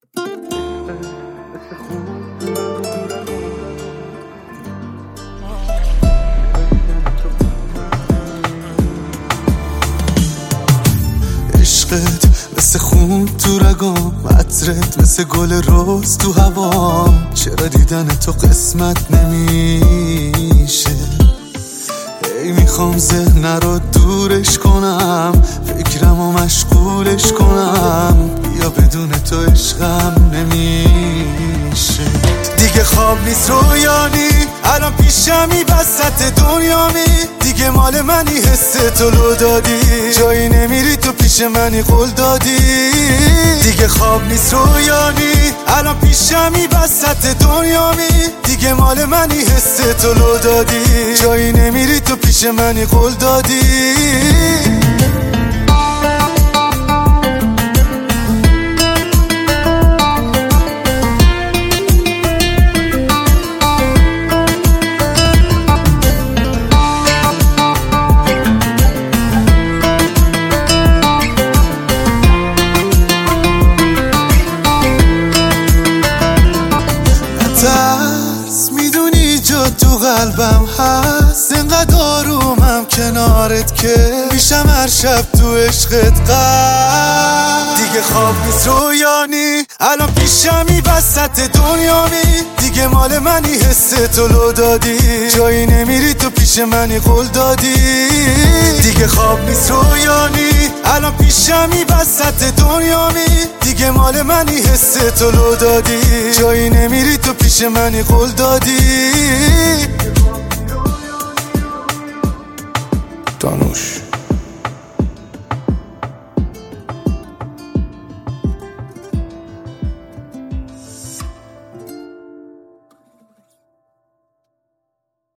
عشقت مثل خون تو رگام، عطرت مثل گل روز تو هوام. چرا دیدن تو قسمت نمیشه؟ ای میخوام ذهن رو دورش کنم، فکرم و مشغولش کنم. بیا بدون تو عشقم نمیشه. دیگه خواب نیست رویانی، الان پیشمی وسط دنیامی. دیگه مال منی، حس تو لو دادی، جایی نمیری تو پیش منی قول دادی. دیگه خواب نیست رویانی، الان پیشمی وسط دنیامی. دیگه مال منی، حس تو لو دادی، جایی نمیری تو پیش منی قول دادی. ترس میدونی جا تو قلبم هست، اینقدر آرومم کنارت که میشم هر شب تو عشقت غرق. دیگه خواب نیست رویانی، الان پیشمی وسط دنیامی. دیگه مال منی، حس تو لو دادی، جایی نمیری تو پیش منی قول دادی. دیگه خواب نیست رویانی، الان پیشمی وسط دنیامی. دیگه مال منی، حس تو لو دادی، جایی نمیری تو پیش منی قول دادی. دانوش